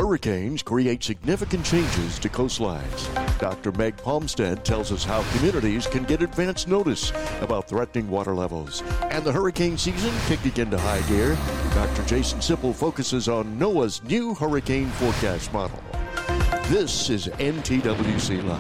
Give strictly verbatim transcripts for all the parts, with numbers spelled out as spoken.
Hurricanes create significant changes to coastlines. Doctor Meg Palmstead tells us how communities can get advance notice about threatening water levels. And the hurricane season kicking into high gear. Doctor Jason Sipple focuses on NOAA's new hurricane forecast model. This is N T W C Live.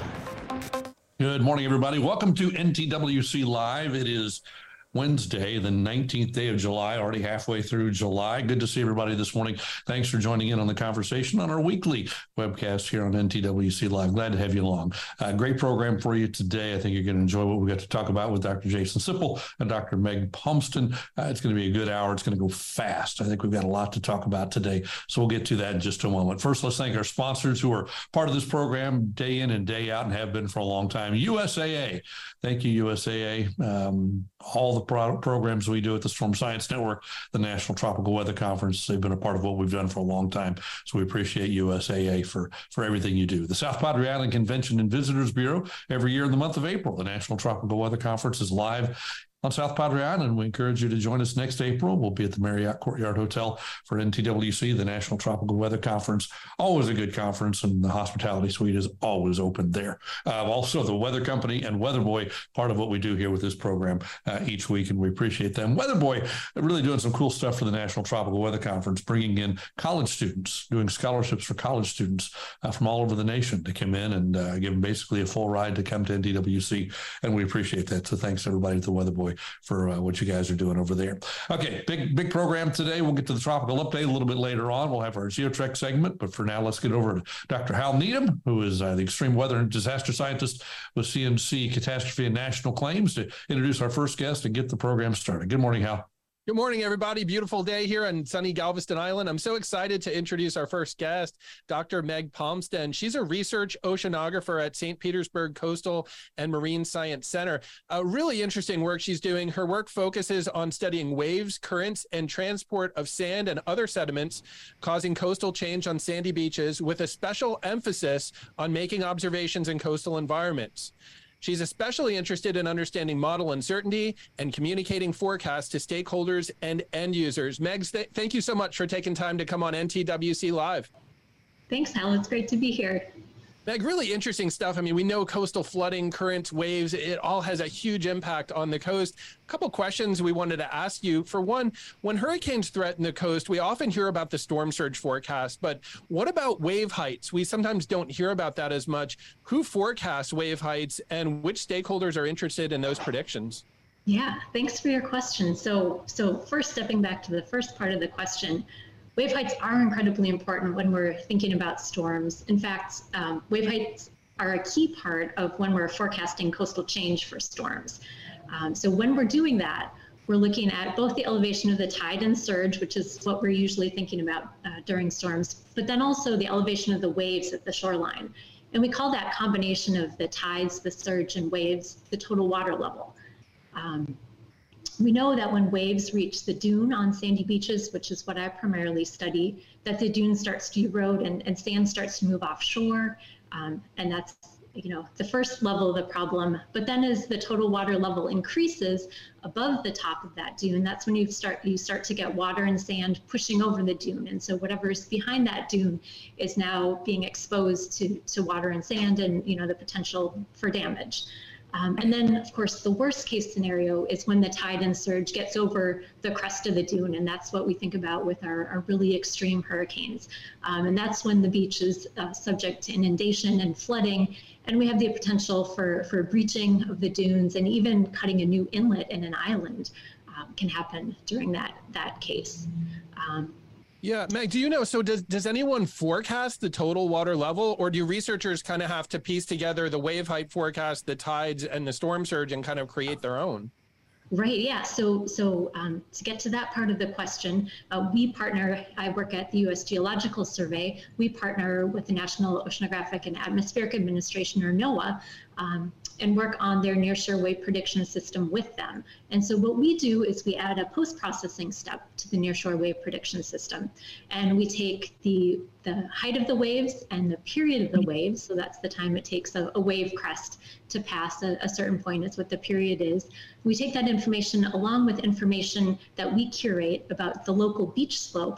Good morning, everybody. Welcome to N T W C Live. It is Wednesday, the nineteenth day of July, already halfway through July. Good to see everybody this morning. Thanks for joining in on the conversation on our weekly webcast here on N T W C Live. Glad to have you along. Uh, great program for you today. I think you're going to enjoy what we got to talk about with Doctor Jason Sipple and Doctor Meg Palmstead. Uh, it's going to be a good hour. It's going to go fast. I think we've got a lot to talk about today, so we'll get to that in just a moment. First, let's thank our sponsors who are part of this program day in and day out and have been for a long time. U S A A. Thank you, U S A A. Um, all the pro- programs we do at the Storm Science Network, the National Tropical Weather Conference, they've been a part of what we've done for a long time. So we appreciate U S A A for, for everything you do. The South Padre Island Convention and Visitors Bureau, every year in the month of April, the National Tropical Weather Conference is live on South Padre Island. We encourage you to join us next April. We'll be at the Marriott Courtyard Hotel for N T W C, the National Tropical Weather Conference. Always a good conference, and the hospitality suite is always open there. Uh, also, the Weather Company and Weather Boy, part of what we do here with this program uh, each week, and we appreciate them. Weather Boy really doing some cool stuff for the National Tropical Weather Conference, bringing in college students, doing scholarships for college students uh, from all over the nation to come in and uh, give them basically a full ride to come to N T W C, and we appreciate that. So thanks, everybody, to the Weather Boy for uh, what you guys are doing over there. Okay, big, big program today. We'll get to the tropical update a little bit later on. We'll have our GeoTrek segment, but for now, let's get over to Doctor Hal Needham, who is uh, the extreme weather and disaster scientist with C M C Catastrophe and National Claims, to introduce our first guest and get the program started. Good morning, Hal. Good morning, everybody. Beautiful day here on sunny Galveston Island. I'm so excited to introduce our first guest, Doctor Meg Palmstead. She's a research oceanographer at Saint Petersburg Coastal and Marine Science Center. A really interesting work she's doing. Her work focuses on studying waves, currents, and transport of sand and other sediments causing coastal change on sandy beaches, with a special emphasis on making observations in coastal environments. She's especially interested in understanding model uncertainty and communicating forecasts to stakeholders and end users. Megs, th- thank you so much for taking time to come on N T W C Live. Thanks, Hal. It's great to be here. Meg, really interesting stuff. I mean, we know coastal flooding, currents, waves, it all has a huge impact on the coast. A couple questions we wanted to ask you. For one, when hurricanes threaten the coast, we often hear about the storm surge forecast, but what about wave heights? We sometimes don't hear about that as much. Who forecasts wave heights, and which stakeholders are interested in those predictions? Yeah, thanks for your question. So, so first, stepping back to the first part of the question, wave heights are incredibly important when we're thinking about storms. In fact, um, wave heights are a key part of when we're forecasting coastal change for storms. Um, so when we're doing that, we're looking at both the elevation of the tide and surge, which is what we're usually thinking about uh, during storms, but then also the elevation of the waves at the shoreline. And we call that combination of the tides, the surge, and waves the total water level. Um, We know that when waves reach the dune on sandy beaches, which is what I primarily study, that the dune starts to erode and, and sand starts to move offshore. Um, and that's, you know, the first level of the problem. But then as the total water level increases above the top of that dune, that's when you start you start to get water and sand pushing over the dune. And so whatever's behind that dune is now being exposed to, to water and sand, and, you know, the potential for damage. Um, and then, of course, the worst case scenario is when the tide and surge gets over the crest of the dune, and that's what we think about with our, our really extreme hurricanes. Um, and that's when the beach is uh, subject to inundation and flooding, and we have the potential for, for breaching of the dunes, and even cutting a new inlet in an island um, can happen during that, that case. Um, Yeah, Meg, do you know, so does does anyone forecast the total water level, or do researchers kind of have to piece together the wave height forecast, the tides, and the storm surge and kind of create their own? Right, yeah, so so um, to get to that part of the question, uh, we partner, I work at the U S Geological Survey, we partner with the National Oceanographic and Atmospheric Administration, or NOAA, um, and work on their nearshore wave prediction system with them. And so what we do is we add a post-processing step to the nearshore wave prediction system. And we take the, the height of the waves and the period of the waves, so that's the time it takes a, a wave crest to pass a, a certain point is what the period is. We take that information along with information that we curate about the local beach slope,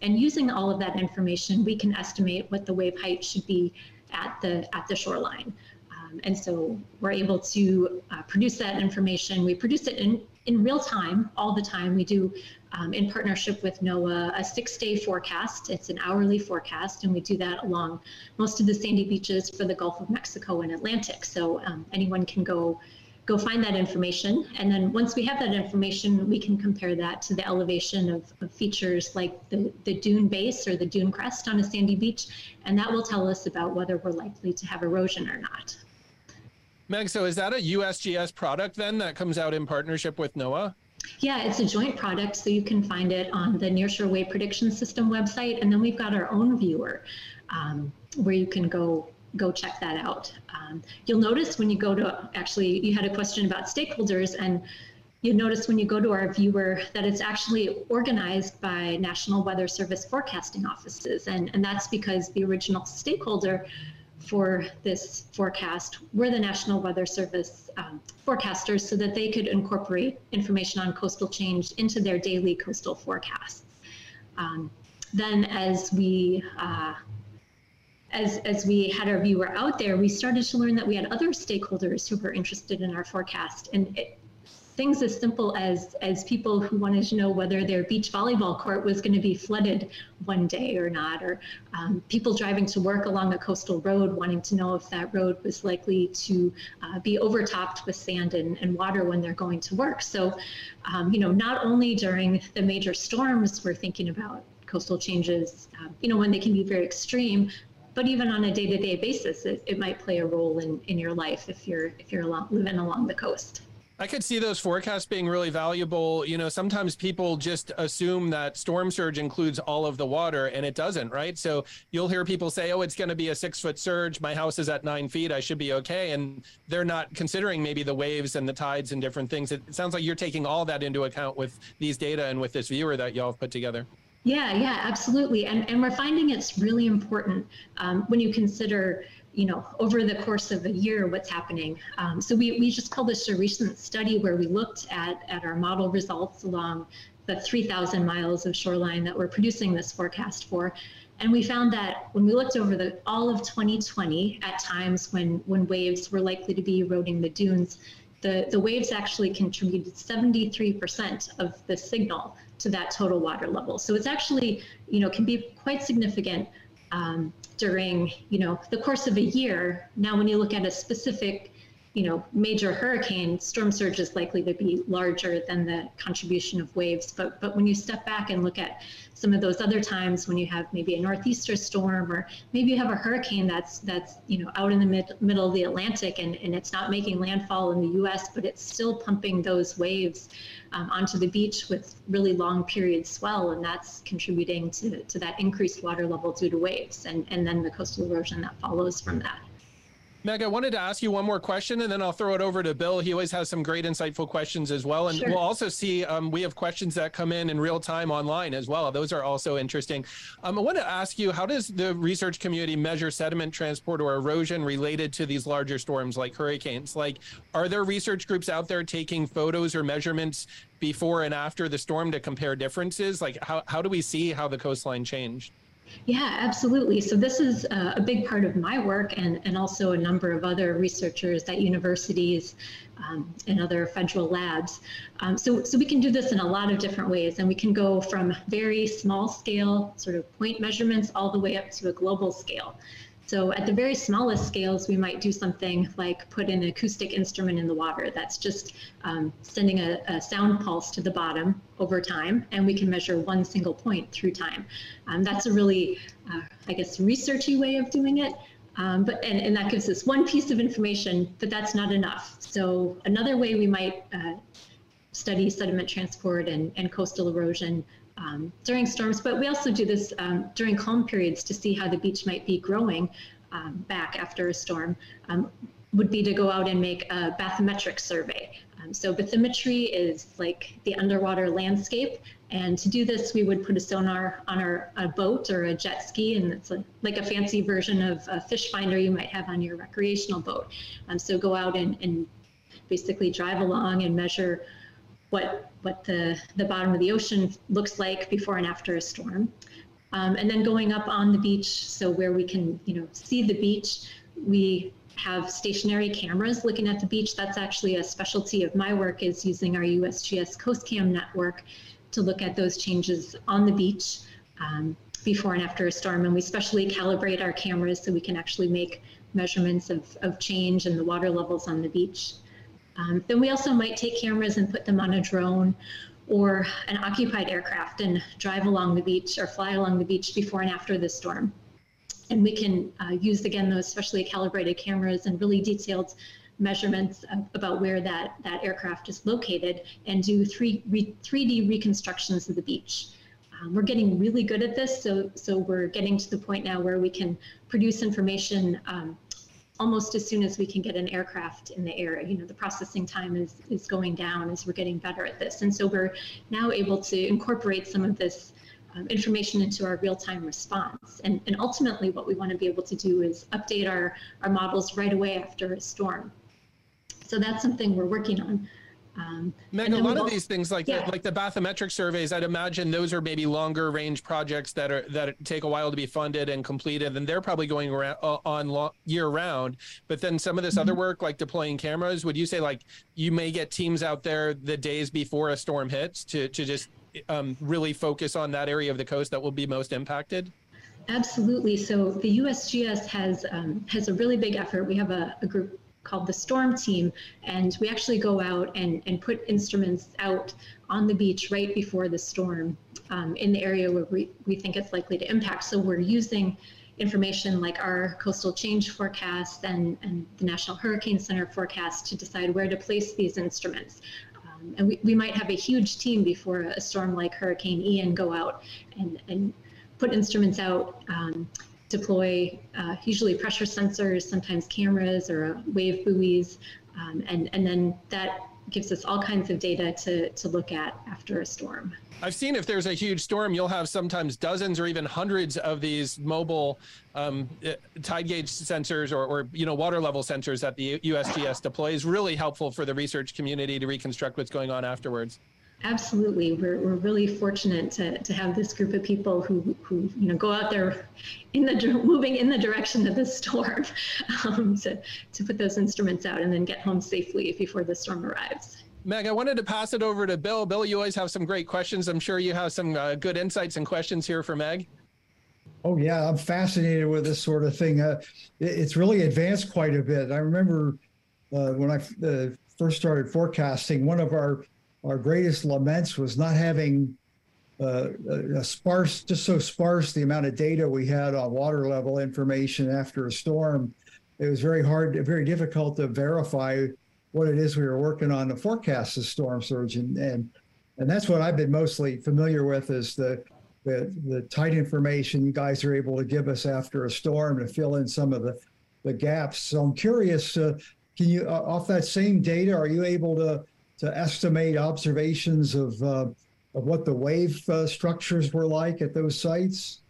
and using all of that information, we can estimate what the wave height should be at the at the shoreline. Um, and so we're able to uh, produce that information. We produce it in, in real time, all the time. We do, um, in partnership with NOAA, a six-day forecast. It's an hourly forecast, and we do that along most of the sandy beaches for the Gulf of Mexico and Atlantic. So um, anyone can go go find that information. And then once we have that information, we can compare that to the elevation of, of features like the, the dune base or the dune crest on a sandy beach. And that will tell us about whether we're likely to have erosion or not. Meg, so is that a U S G S product then that comes out in partnership with NOAA? Yeah, it's a joint product, so you can find it on the Nearshore Wave Prediction System website. And then we've got our own viewer um, where you can go go check that out. Um, you'll notice when you go to, actually, you had a question about stakeholders, and you'll notice when you go to our viewer that it's actually organized by National Weather Service forecasting offices. And, and that's because the original stakeholder for this forecast were the National Weather Service um, forecasters, so that they could incorporate information on coastal change into their daily coastal forecasts. Um, then as we uh, As, as we had our viewer out there, we started to learn that we had other stakeholders who were interested in our forecast. And it, things as simple as, as people who wanted to know whether their beach volleyball court was going to be flooded one day or not, or um, people driving to work along a coastal road wanting to know if that road was likely to uh, be overtopped with sand and, and water when they're going to work. So, um, you know, not only during the major storms, we're thinking about coastal changes, uh, you know, when they can be very extreme, but even on a day-to-day basis, it, it might play a role in, in your life if you're if you're along, living along the coast. I could see those forecasts being really valuable. You know, sometimes people just assume that storm surge includes all of the water, and it doesn't, right? So you'll hear people say, oh, it's going to be a six-foot surge. My house is at nine feet. I should be okay. And they're not considering maybe the waves and the tides and different things. It sounds like you're taking all that into account with these data and with this viewer that y'all have put together. Yeah, yeah, absolutely. And, and we're finding it's really important um, when you consider, you know, over the course of a year, what's happening. Um, so we, we just published a recent study where we looked at, at our model results along the three thousand miles of shoreline that we're producing this forecast for. And we found that when we looked over the all of twenty twenty at times when, when waves were likely to be eroding the dunes, the, the waves actually contributed seventy-three percent of the signal to that total water level. So it's actually, you know, can be quite significant um, during, you know, the course of a year. Now, when you look at a specific, you know, major hurricane, storm surge is likely to be larger than the contribution of waves. But but when you step back and look at some of those other times when you have maybe a northeaster storm, or maybe you have a hurricane that's that's you know out in the mid, middle of the Atlantic, and, and it's not making landfall in the U S, but it's still pumping those waves um, onto the beach with really long period swell, and that's contributing to, to that increased water level due to waves, and, and then the coastal erosion that follows from that. Meg, I wanted to ask you one more question, and then I'll throw it over to Bill. He always has some great, insightful questions as well. And sure. We'll also see, um, we have questions that come in in real time online as well. Those are also interesting. Um, I want to ask you, how does the research community measure sediment transport or erosion related to these larger storms like hurricanes? Like, are there research groups out there taking photos or measurements before and after the storm to compare differences? Like, how, how do we see how the coastline changed? Yeah, absolutely. So this is uh, a big part of my work, and, and also a number of other researchers at universities um, and other federal labs. Um, so, so we can do this in a lot of different ways, and we can go from very small scale sort of point measurements all the way up to a global scale. So at the very smallest scales, we might do something like put an acoustic instrument in the water that's just um, sending a, a sound pulse to the bottom over time, and we can measure one single point through time. Um, that's a really, uh, I guess, researchy way of doing it. Um, but and, and that gives us one piece of information, but that's not enough. So another way we might uh, study sediment transport and, and coastal erosion Um, during storms, but we also do this um, during calm periods to see how the beach might be growing um, back after a storm, um, would be to go out and make a bathymetric survey. Um, so bathymetry is like the underwater landscape, and to do this we would put a sonar on our a boat or a jet ski, and it's a, like a fancy version of a fish finder you might have on your recreational boat. Um, so go out and, and basically drive along and measure what what the, the bottom of the ocean looks like before and after a storm. Um, and then going up on the beach, so where we can, you know, see the beach, we have stationary cameras looking at the beach. That's actually a specialty of my work, is using our U S G S CoastCam network to look at those changes on the beach um, before and after a storm. And we specially calibrate our cameras so we can actually make measurements of, of change in the water levels on the beach. Um, then we also might take cameras and put them on a drone or an occupied aircraft and drive along the beach or fly along the beach before and after the storm. And we can uh, use, again, those specially calibrated cameras and really detailed measurements of, about where that, that aircraft is located, and do three, re, three D reconstructions of the beach. Um, we're getting really good at this, so, so we're getting to the point now where we can produce information um, almost as soon as we can get an aircraft in the air. You know, the processing time is, is going down as we're getting better at this. And so we're now able to incorporate some of this um, information into our real-time response. And, and ultimately what we want to be able to do is update our, our models right away after a storm. So that's something we're working on. Um, Meg, a lot of these things, like yeah. the, like the bathymetric surveys, I'd imagine those are maybe longer range projects that are that take a while to be funded and completed, and they're probably going around uh, on long, year round. But then some of this mm-hmm. other work, like deploying cameras, would you say like you may get teams out there the days before a storm hits to to just um, really focus on that area of the coast that will be most impacted? Absolutely. So the U S G S has um, has a really big effort. We have a, a group called the Storm Team, and we actually go out and, and put instruments out on the beach right before the storm um, in the area where we, we think it's likely to impact. So we're using information like our coastal change forecast and, and the National Hurricane Center forecast to decide where to place these instruments. Um, and we, we might have a huge team before a storm like Hurricane Ian go out and, and put instruments out, um, deploy uh, usually pressure sensors, sometimes cameras or uh, wave buoys, um, and, and then that gives us all kinds of data to, to look at after a storm. I've seen if there's a huge storm, you'll have sometimes dozens or even hundreds of these mobile um, tide gauge sensors or, or you know water level sensors that the U S G S deploys. Really helpful for the research community to reconstruct what's going on afterwards. Absolutely. We're, we're really fortunate to, to have this group of people who, who you know, go out there in the moving in the direction of the storm um, to, to put those instruments out and then get home safely before the storm arrives. Meg, I wanted to pass it over to Bill. Bill, you always have some great questions. I'm sure you have some uh, good insights and questions here for Meg. Oh, yeah, I'm fascinated with this sort of thing. Uh, it, it's really advanced quite a bit. I remember uh, when I uh, first started forecasting, one of our Our greatest laments was not having uh, a, a sparse, just so sparse the amount of data we had on water level information after a storm. It was very hard, very difficult to verify what it is we were working on to forecast the storm surge. And, and, and that's what I've been mostly familiar with, is the, the, the tight information you guys are able to give us after a storm to fill in some of the, the gaps. So I'm curious, uh, can you, uh, off that same data, are you able to to estimate observations of uh, of what the wave uh, structures were like at those sites?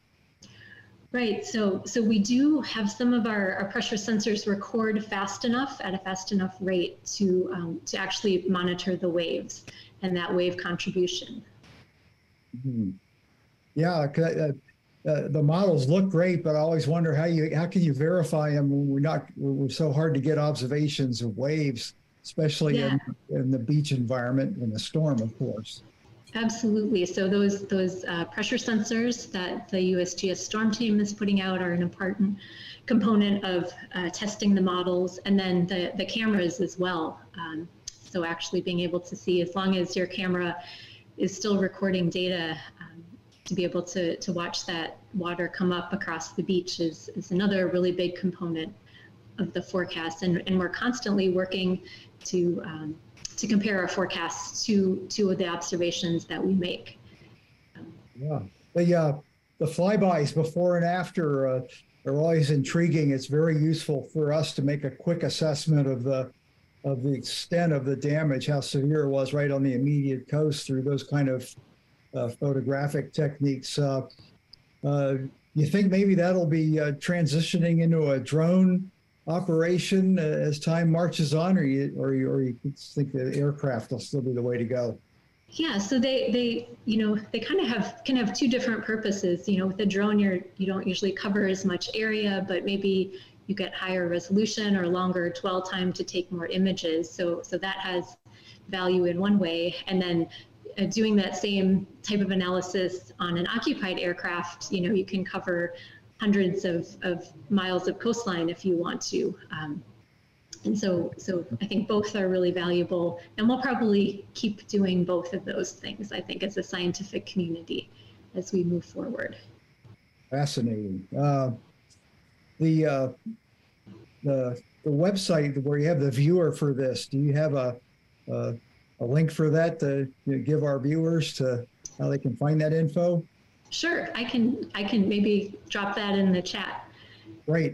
Right. So so we do have some of our, our pressure sensors record fast enough at a fast enough rate to um, to actually monitor the waves and that wave contribution. Mm-hmm. Yeah, uh, uh, the models look great, but I always wonder how you how can you verify them when we're not we're so hard to get observations of waves, especially yeah. in, in the beach environment in a storm, of course. Absolutely. So those those uh, pressure sensors that the U S G S Storm Team is putting out are an important component of uh, testing the models, and then the, the cameras as well. Um, so actually being able to see, as long as your camera is still recording data, um, to be able to, to watch that water come up across the beach is, is another really big component of the forecast. And, and we're constantly working to um, to compare our forecasts to to the observations that we make. Um, yeah, the uh, the flybys before and after uh, are always intriguing. It's very useful for us to make a quick assessment of the of the extent of the damage, how severe it was right on the immediate coast through those kind of uh, photographic techniques. Uh, uh, you think maybe that'll be uh, transitioning into a drone operation as time marches on, or you or you, or you think the aircraft will still be the way to go? Yeah, so they, they, you know, they kind of have, can have two different purposes. You know, with a drone, you're, you don't usually cover as much area, but maybe you get higher resolution or longer dwell time to take more images. So, so that has value in one way. And then uh, doing that same type of analysis on an occupied aircraft, you know, you can cover hundreds of, of miles of coastline if you want to. Um, And so, so I think both are really valuable, and we'll probably keep doing both of those things, I think, as a scientific community as we move forward. Fascinating. Uh, the, uh, the the website where you have the viewer for this, do you have a a, a link for that to you know, give our viewers to how they can find that info? Sure, I can I can maybe drop that in the chat. Great.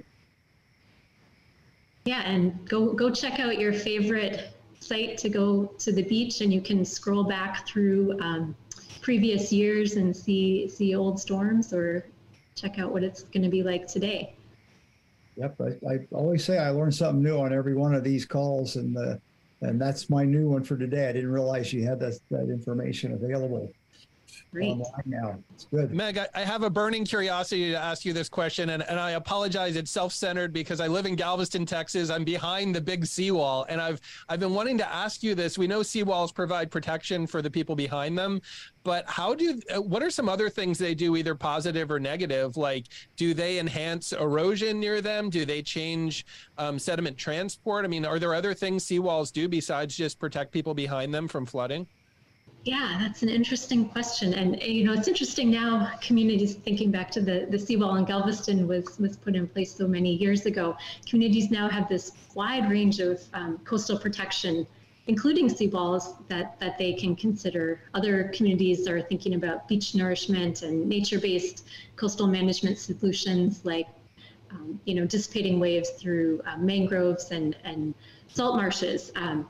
Yeah, and go go check out your favorite site to go to the beach, and you can scroll back through um, previous years and see see old storms, or check out what it's going to be like today. Yep, I, I always say I learn something new on every one of these calls, and uh, and that's my new one for today. I didn't realize you had that that information available. Great. Online now. It's good. Meg, I, I have a burning curiosity to ask you this question, and, and I apologize. It's self-centered because I live in Galveston, Texas. I'm behind the big seawall, and I've I've been wanting to ask you this. We know seawalls provide protection for the people behind them, but how do what are some other things they do, either positive or negative? Like, do they enhance erosion near them? Do they change um, sediment transport? I mean, are there other things seawalls do besides just protect people behind them from flooding? Yeah, that's an interesting question. And, you know, it's interesting now, communities thinking back to the, the seawall in Galveston was, was put in place so many years ago. Communities now have this wide range of um, coastal protection, including seawalls, that, that they can consider. Other communities are thinking about beach nourishment and nature-based coastal management solutions, like, um, you know, dissipating waves through uh, mangroves and, and salt marshes. Um,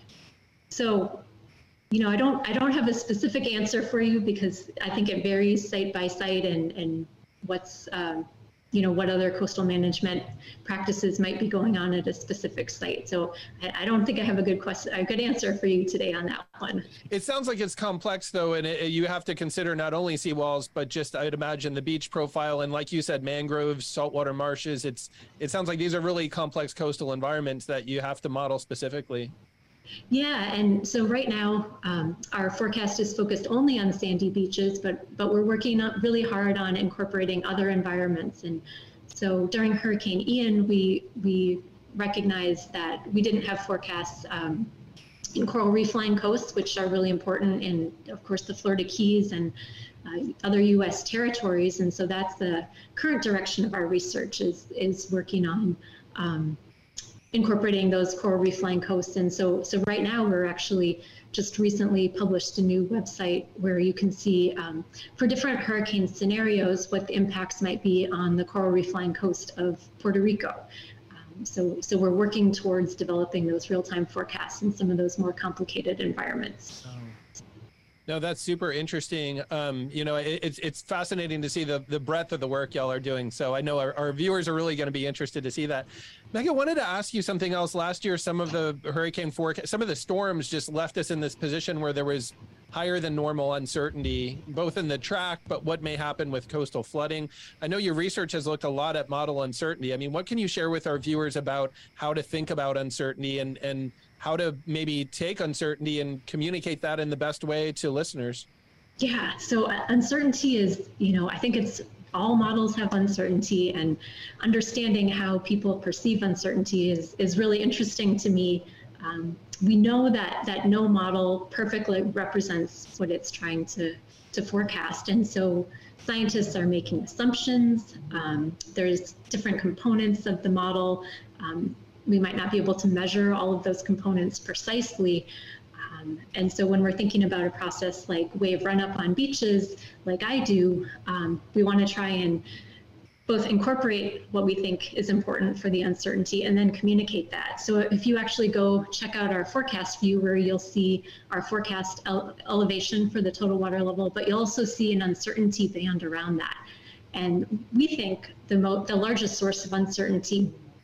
so, You know, I don't I don't have a specific answer for you, because I think it varies site by site, and, and what's, um, you know, what other coastal management practices might be going on at a specific site. So I, I don't think I have a good question, a good answer for you today on that one. It sounds like it's complex, though, and it, you have to consider not only seawalls, but just, I'd imagine, the beach profile. And like you said, mangroves, saltwater marshes. It's It sounds like these are really complex coastal environments that you have to model specifically. Yeah, and so right now um, our forecast is focused only on sandy beaches, but but we're working really hard on incorporating other environments. And so during Hurricane Ian, we we recognized that we didn't have forecasts um, in coral reef line coasts, which are really important in, of course, the Florida Keys and uh, other U S territories. And so that's the current direction of our research, is is working on Um, incorporating those coral reef line coasts. And so so right now we're actually just recently published a new website where you can see um, for different hurricane scenarios what the impacts might be on the coral reef line coast of Puerto Rico. Um, so so we're working towards developing those real-time forecasts in some of those more complicated environments. No, that's super interesting. Um, you know, it, it's it's fascinating to see the the breadth of the work y'all are doing. So I know our, our viewers are really going to be interested to see that. Meg, I wanted to ask you something else. Last year, some of the hurricane forecast, some of the storms just left us in this position where there was higher than normal uncertainty, both in the track, but what may happen with coastal flooding. I know your research has looked a lot at model uncertainty. I mean, what can you share with our viewers about how to think about uncertainty and and how to maybe take uncertainty and communicate that in the best way to listeners? Yeah, so uncertainty is, you know, I think it's all models have uncertainty, and understanding how people perceive uncertainty is, is really interesting to me. Um, we know that that no model perfectly represents what it's trying to, to forecast. And so scientists are making assumptions. Um, there's different components of the model. Um, we might not be able to measure all of those components precisely. Um, and so when we're thinking about a process like wave run-up on beaches, like I do, um, we want to try and both incorporate what we think is important for the uncertainty and then communicate that. So if you actually go check out our forecast viewer, you'll see our forecast ele- elevation for the total water level, but you'll also see an uncertainty band around that. And we think the, mo- the largest source of uncertainty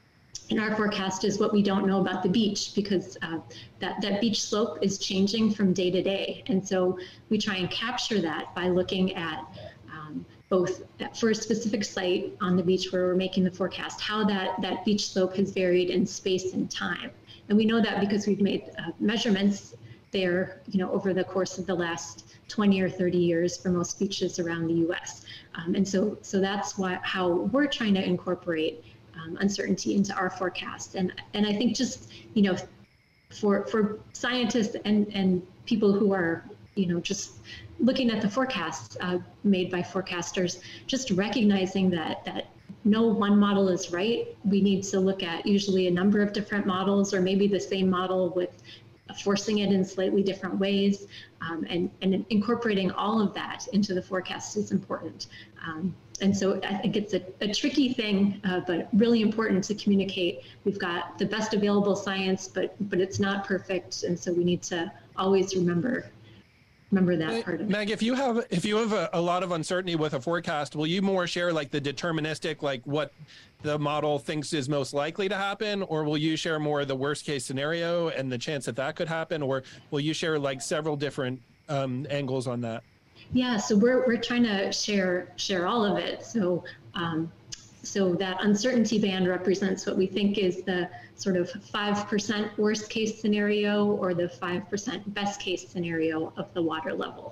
in our forecast is what we don't know about the beach, because uh, that, that beach slope is changing from day to day. And so we try and capture that by looking at um, both for a specific site on the beach where we're making the forecast, how that, that beach slope has varied in space and time. And we know that because we've made uh, measurements there, you know, over the course of the last twenty or thirty years for most beaches around the U S. Um, and so, so that's why, how we're trying to incorporate Um, uncertainty into our forecast. And and I think just, you know, for for scientists and, and people who are, you know, just looking at the forecasts uh, made by forecasters, just recognizing that that no one model is right. We need to look at usually a number of different models, or maybe the same model with forcing it in slightly different ways, um, and, and incorporating all of that into the forecast is important. Um, and so I think it's a, a tricky thing, uh, but really important to communicate. We've got the best available science, but but it's not perfect, and so we need to always remember remember that part of it. Meg, if you have if you have a, a lot of uncertainty with a forecast, will you more share like the deterministic, like what the model thinks is most likely to happen, or will you share more the worst case scenario and the chance that that could happen, or will you share like several different um, angles on that? Yeah, so we're we're trying to share share all of it. So um, so that uncertainty band represents what we think is the sort of five percent worst case scenario or the five percent best case scenario of the water level.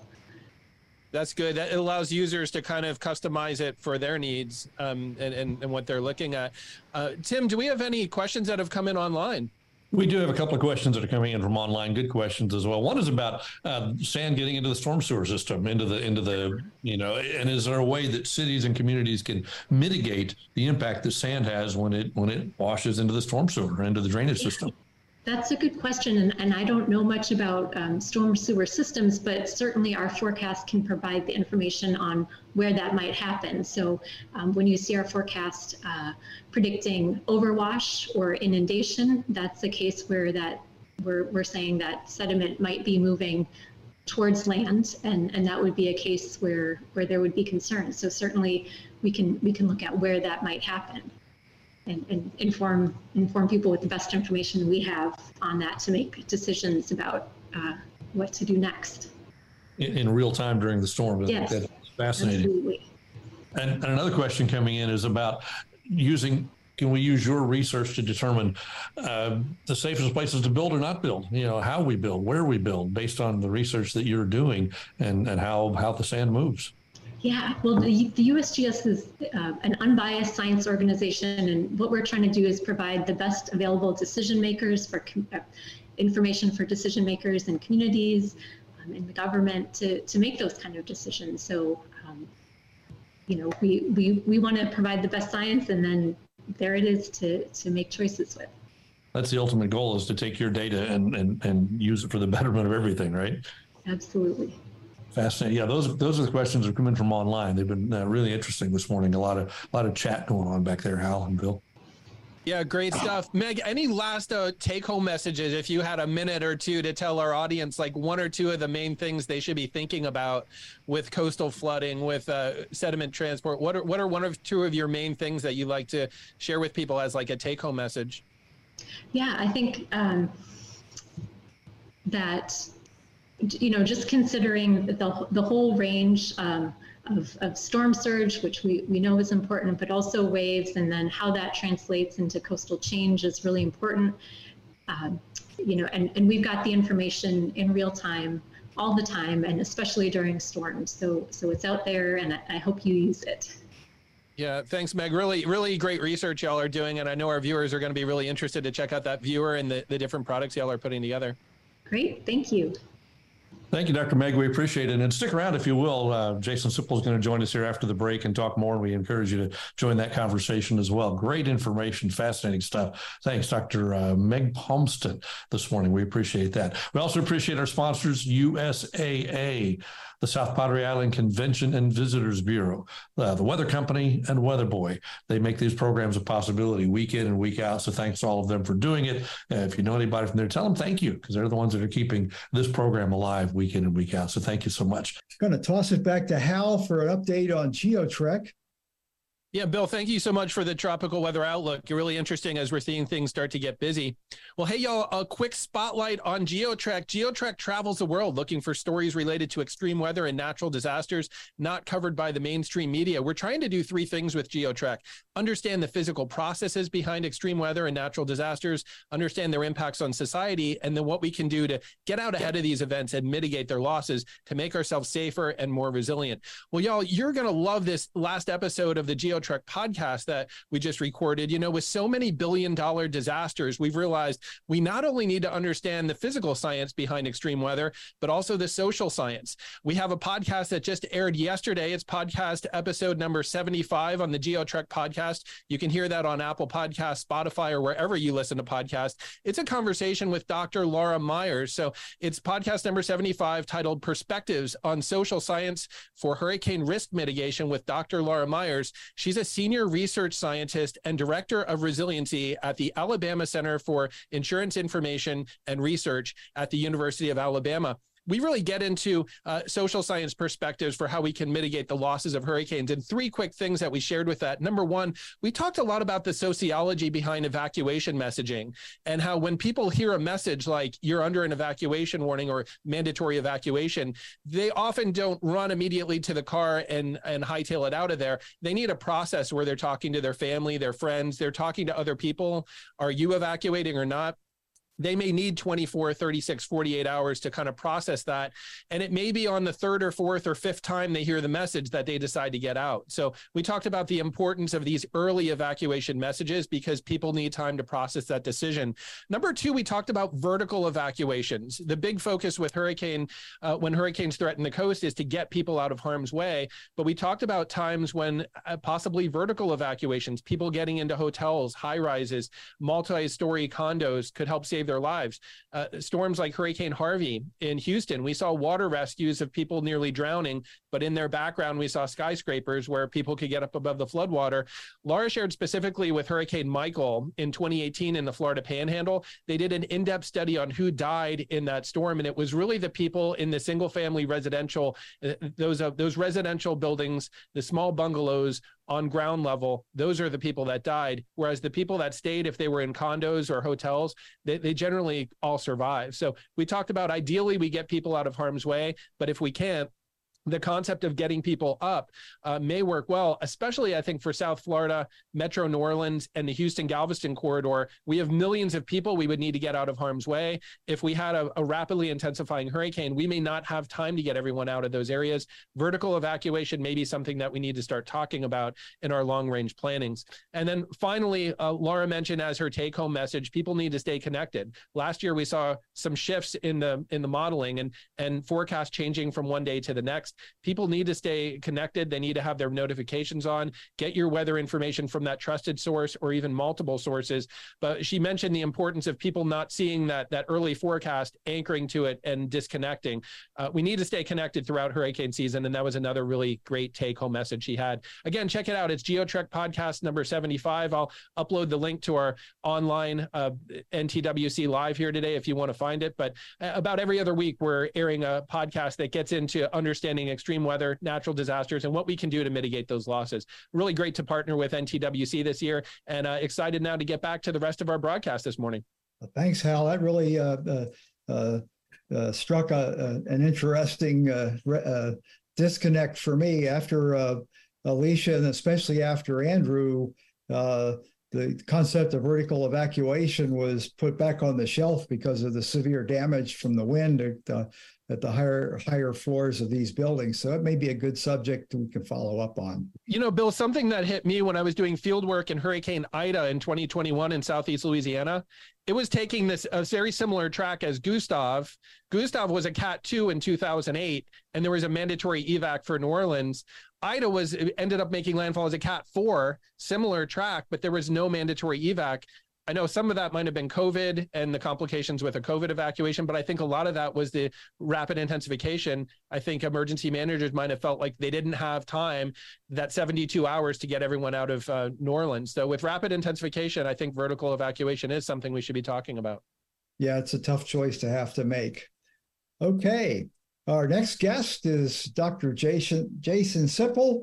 That's good. That allows users to kind of customize it for their needs um, and, and, and what they're looking at. Uh, Tim, do we have any questions that have come in online? We do have a couple of questions that are coming in from online. Good questions as well. One is about uh, sand getting into the storm sewer system, into the into the you know, and is there a way that cities and communities can mitigate the impact that sand has when it when it washes into the storm sewer, into the drainage system? That's a good question, and, and I don't know much about um, storm sewer systems, but certainly our forecast can provide the information on where that might happen. So um, when you see our forecast uh, predicting overwash or inundation, that's a case where that we're, we're saying that sediment might be moving towards land, and, and that would be a case where, where there would be concern. So certainly we can, we can look at where that might happen. And, and inform inform people with the best information we have on that to make decisions about uh, what to do next. In, in real time during the storm. Yes, that's fascinating. Absolutely. And, and another question coming in is about using, can we use your research to determine uh, the safest places to build or not build? You know, how we build, where we build, based on the research that you're doing and, and how, how the sand moves. Yeah, well, the, the U S G S is uh, an unbiased science organization, and what we're trying to do is provide the best available decision makers for uh, information for decision makers and communities um, in the government to, to make those kind of decisions. So, um, you know, we, we, we want to provide the best science, and then there it is to, to make choices with. That's the ultimate goal, is to take your data and, and, and use it for the betterment of everything, right? Absolutely. Fascinating. Yeah, those those are the questions that are coming from online. They've been uh, really interesting this morning. A lot of a lot of chat going on back there, Hal and Bill. Yeah, great stuff. Meg, any last uh, take-home messages, if you had a minute or two to tell our audience, like one or two of the main things they should be thinking about with coastal flooding, with uh, sediment transport? What are what are one or two of your main things that you'd like to share with people as like a take-home message? Yeah, I think um, that, you know, just considering the, the whole range um, of, of storm surge, which we, we know is important, but also waves, and then how that translates into coastal change is really important. Um, you know, and, and we've got the information in real time all the time, and especially during storms. So, so it's out there, and I, I hope you use it. Yeah, thanks, Meg. Really, really great research y'all are doing, and I know our viewers are going to be really interested to check out that viewer and the, the different products y'all are putting together. Great, thank you. Thank you, Doctor Meg. We appreciate it. And stick around if you will. Uh, Jason Sipple is going to join us here after the break and talk more. And we encourage you to join that conversation as well. Great information, fascinating stuff. Thanks, Doctor Uh, Meg Palmston, this morning. We appreciate that. We also appreciate our sponsors, U S A A, the South Padre Island Convention and Visitors Bureau, uh, the Weather Company, and Weather Boy. They make these programs a possibility week in and week out. So thanks to all of them for doing it. Uh, if you know anybody from there, tell them thank you, because they're the ones that are keeping this program alive week in and week out. So thank you so much. Going to toss it back to Hal for an update on GeoTrek. Yeah, Bill, thank you so much for the tropical weather outlook. You're really interesting as we're seeing things start to get busy. Well, hey, y'all, a quick spotlight on GeoTrek. GeoTrek travels the world looking for stories related to extreme weather and natural disasters not covered by the mainstream media. We're trying to do three things with GeoTrek: understand the physical processes behind extreme weather and natural disasters, understand their impacts on society, and then what we can do to get out ahead of these events and mitigate their losses to make ourselves safer and more resilient. Well, y'all, you're going to love this last episode of the GeoTrek podcast that we just recorded. You know, with so many billion dollar disasters, we've realized we not only need to understand the physical science behind extreme weather, but also the social science. We have a podcast that just aired yesterday. It's podcast episode number seventy-five on the GeoTrek podcast. You can hear that on Apple Podcasts, Spotify, or wherever you listen to podcasts. It's a conversation with Doctor Laura Myers. So it's podcast number seventy-five, titled Perspectives on Social Science for Hurricane Risk Mitigation with Doctor Laura Myers. She's a senior research scientist and director of resiliency at the Alabama Center for Insurance Information and Research at the University of Alabama. We really get into uh, social science perspectives for how we can mitigate the losses of hurricanes. And three quick things that we shared with that. Number one, we talked a lot about the sociology behind evacuation messaging and how when people hear a message like you're under an evacuation warning or mandatory evacuation, they often don't run immediately to the car and, and hightail it out of there. They need a process where they're talking to their family, their friends, they're talking to other people. Are you evacuating or not? They may need twenty-four, thirty-six, forty-eight hours to kind of process that. And it may be on the third or fourth or fifth time they hear the message that they decide to get out. So we talked about the importance of these early evacuation messages because people need time to process that decision. Number two, we talked about vertical evacuations. The big focus with hurricane, uh, when hurricanes threaten the coast, is to get people out of harm's way. But we talked about times when uh, possibly vertical evacuations, people getting into hotels, high rises, multi-story condos could help save their lives. Uh, storms like Hurricane Harvey in Houston, we saw water rescues of people nearly drowning, but in their background, we saw skyscrapers where people could get up above the floodwater. Laura shared specifically with Hurricane Michael in twenty eighteen in the Florida Panhandle. They did an in-depth study on who died in that storm, and it was really the people in the single-family residential, uh, those uh, those residential buildings, the small bungalows on ground level, those are the people that died. Whereas the people that stayed, if they were in condos or hotels, they, they generally all survive. So we talked about ideally we get people out of harm's way, but if we can't, the concept of getting people up uh, may work well, especially I think for South Florida, Metro New Orleans, and the Houston-Galveston corridor. We have millions of people we would need to get out of harm's way. If we had a, a rapidly intensifying hurricane, we may not have time to get everyone out of those areas. Vertical evacuation may be something that we need to start talking about in our long-range plannings. And then finally, uh, Laura mentioned as her take-home message, people need to stay connected. Last year, we saw some shifts in the in the modeling and, and forecast changing from one day to the next. People need to stay connected. They need to have their notifications on. Get your weather information from that trusted source or even multiple sources. But she mentioned the importance of people not seeing that, that early forecast, anchoring to it and disconnecting. Uh, we need to stay connected throughout hurricane season. And that was another really great take-home message she had. Again, check it out. It's GeoTrek podcast number seventy-five. I'll upload the link to our online uh, N T W C live here today if you want to find it. But about every other week, we're airing a podcast that gets into understanding extreme weather, natural disasters, and what we can do to mitigate those losses. Really great to partner with N T W C this year, and uh, excited now to get back to the rest of our broadcast this morning. Thanks, Hal. That really uh, uh, uh, uh, struck a, a, an interesting uh, uh, disconnect for me after uh, Alicia, and especially after Andrew. Uh, the concept of vertical evacuation was put back on the shelf because of the severe damage from the wind at, uh, at the higher higher floors of these buildings. So it may be a good subject we can follow up on. You know, Bill, something that hit me when I was doing field work in Hurricane Ida in twenty twenty-one in Southeast Louisiana, it was taking this a very similar track as Gustav. Gustav was a Cat two in two thousand eight, and there was a mandatory evac for New Orleans. Ida was ended up making landfall as a Cat four, similar track, but there was no mandatory evac. I know some of that might have been COVID and the complications with a COVID evacuation, but I think a lot of that was the rapid intensification. I think emergency managers might have felt like they didn't have time, that seventy-two hours to get everyone out of uh, New Orleans. So with rapid intensification, I think vertical evacuation is something we should be talking about. Yeah, it's a tough choice to have to make. Okay. Our next guest is Doctor Jason Jason Sipple.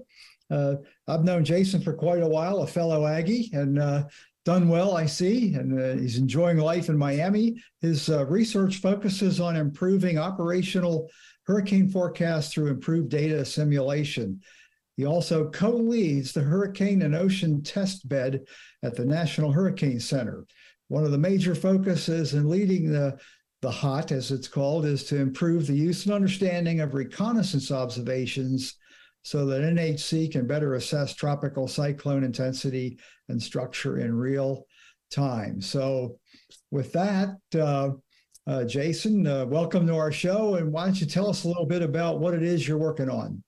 Uh, I've known Jason for quite a while, a fellow Aggie, and uh, done well, I see, and uh, he's enjoying life in Miami. His uh, research focuses on improving operational hurricane forecasts through improved data simulation. He also co-leads the Hurricane and Ocean Test Bed at the National Hurricane Center. One of the major focuses in leading the, the H O T, as it's called, is to improve the use and understanding of reconnaissance observations so that N H C can better assess tropical cyclone intensity and structure in real time. So with that, uh, uh, Jason, uh, welcome to our show. And why don't you tell us a little bit about what it is you're working on?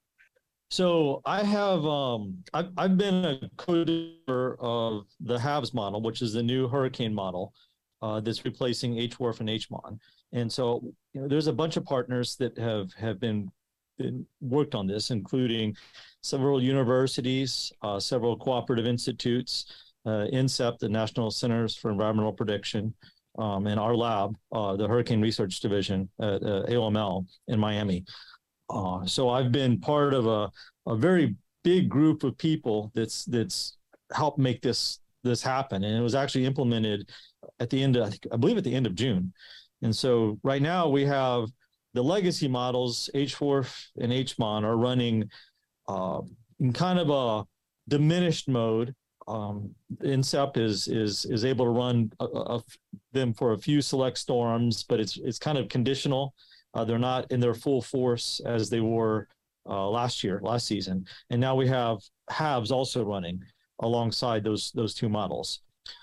So I have, um, I've, I've been a co-developer of the HAVS model, which is the new hurricane model uh, that's replacing H W R F and H M O N. And so you know, there's a bunch of partners that have, have been Been worked on this, including several universities, uh, several cooperative institutes, uh, INCEP, the National Centers for Environmental Prediction, um, and our lab, uh, the Hurricane Research Division at uh, A O M L in Miami. Uh, so I've been part of a, a very big group of people that's that's helped make this this happen, and it was actually implemented at the end of, I, think, I believe at the end of June. And so right now we have the legacy models, H W R F and H M O N, are running uh, in kind of a diminished mode. Um, INCEP is is is able to run a, a, them for a few select storms, but it's it's kind of conditional. Uh, they're not in their full force as they were uh, last year, last season. And now we have HAVS also running alongside those those two models.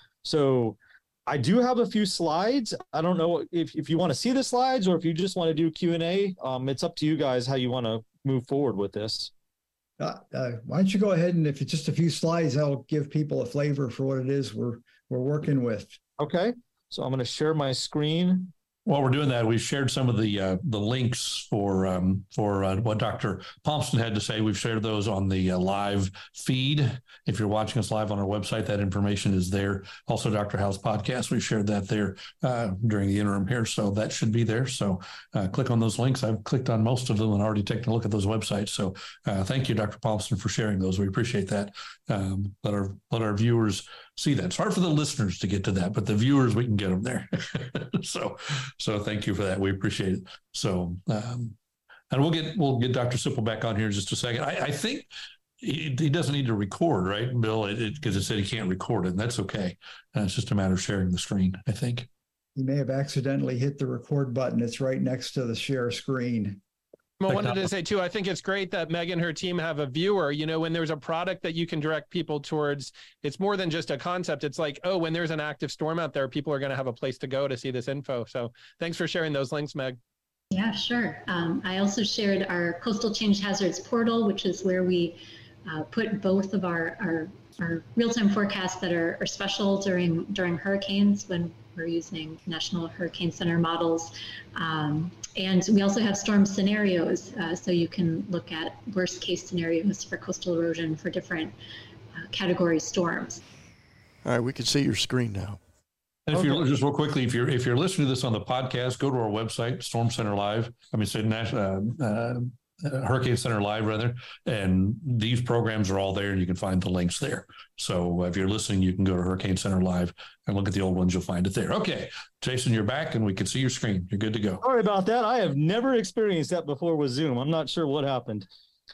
So I do have a few slides. I don't know if, if you want to see the slides or if you just want to do Q and A. Um, it's up to you guys how you want to move forward with this. Uh, uh, why don't you go ahead, and if it's just a few slides, I'll give people a flavor for what it is we're we're working with. Okay, so I'm going to share my screen. While we're doing that, we've shared some of the uh, the links for um, for uh, what Doctor Palmston had to say. We've shared those on the uh, live feed. If you're watching us live on our website, that information is there. Also, Doctor Howe's podcast, we've shared that there uh, during the interim here, so that should be there. So uh, click on those links. I've clicked on most of them and already taken a look at those websites. So uh, thank you, Doctor Palmston, for sharing those. We appreciate that. Um, let our let our viewers see that. It's hard for the listeners to get to that, but the viewers, we can get them there. so. So thank you for that. We appreciate it. So, um, and we'll get we'll get Doctor Sipple back on here in just a second. I, I think he, he doesn't need to record, right, Bill? Because it, it, it said he can't record it, and that's okay. Uh, it's just a matter of sharing the screen, I think. You may have accidentally hit the record button. It's right next to the share screen. I wanted to say, too, I think it's great that Meg and her team have a viewer. You know, when there's a product that you can direct people towards, it's more than just a concept. It's like, oh, when there's an active storm out there, people are going to have a place to go to see this info. So thanks for sharing those links, Meg. Yeah, sure. Um, I also shared our Coastal Change Hazards portal, which is where we uh, put both of our, our, our real-time forecasts that are, are special during, during hurricanes when we're using National Hurricane Center models. Um, and we also have storm scenarios, uh, so you can look at worst case scenarios for coastal erosion for different uh, category storms. All right, we can see your screen now. And if you're just real quickly, if you're if you're listening to this on the podcast, go to our website, Storm Center Live. I mean, say National uh, uh, Hurricane Center Live, rather. And these programs are all there, and you can find the links there. So if you're listening, you can go to Hurricane Center Live and look at the old ones. You'll find it there. Okay, Jason, you're back, and we can see your screen. You're good to go. Sorry about that. I have never experienced that before with Zoom. I'm not sure what happened.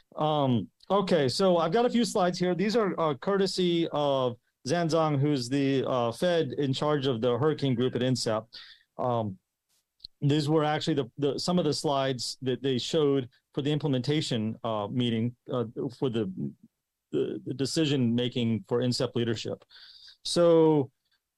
Um, okay, so I've got a few slides here. These are uh, courtesy of Zan Zhang, who's the uh, Fed in charge of the hurricane group at INCEP. Um, these were actually the, the some of the slides that they showed for the implementation uh, meeting uh, for the, the, the decision making for INCEP leadership. So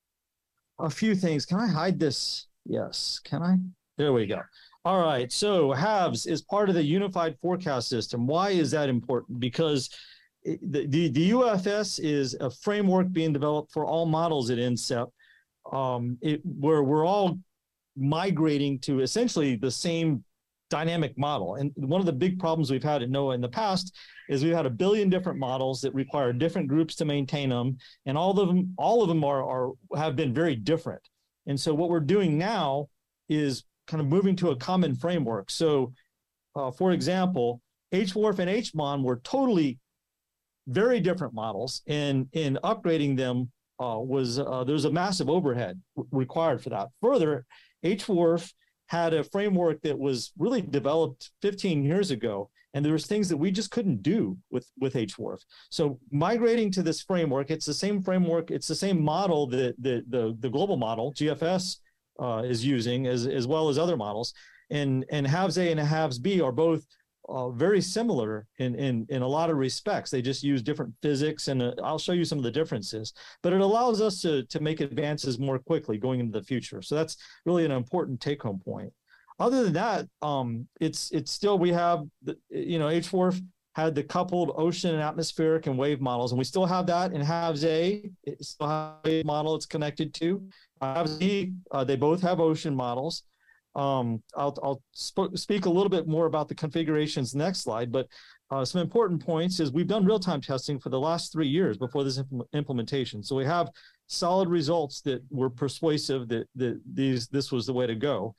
a few things. Can I hide this? Yes. Can I? There we go. All right. So HAVS is part of the Unified Forecast System. Why is that important? Because The, the, the U F S is a framework being developed for all models at INCEP, um, it, where we're all migrating to essentially the same dynamic model. And one of the big problems we've had at NOAA in the past is we've had a billion different models that require different groups to maintain them, and all of them, all of them are, are have been very different. And so what we're doing now is kind of moving to a common framework. So, uh, for example, H W R F and H M O N were totally very different models, and in upgrading them uh, was uh, there's a massive overhead required for that. Further, H W R F had a framework that was really developed fifteen years ago, and there was things that we just couldn't do with, with H W R F. So migrating to this framework, it's the same framework, it's the same model that the, the, the global model, G F S, uh, is using, as, as well as other models. And, and HAVS A and HAVS B are both uh, very similar in, in, in a lot of respects. They just use different physics, and uh, I'll show you some of the differences. But it allows us to, to make advances more quickly going into the future. So that's really an important take-home point. Other than that, um, it's it's still, we have, the, you know, H W R F had the coupled ocean and atmospheric and wave models, and we still have that in HAVS A. It's still a wave model it's connected to. Uh, HAVS B, uh, they both have ocean models. Um, I'll, I'll sp- speak a little bit more about the configurations next slide, but uh, some important points is we've done real-time testing for the last three years before this imp- implementation. So we have solid results that were persuasive that, that these this was the way to go.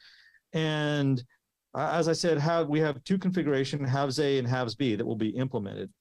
And uh, as I said, have we have two configurations, HAVS A and HAVS B, that will be implemented.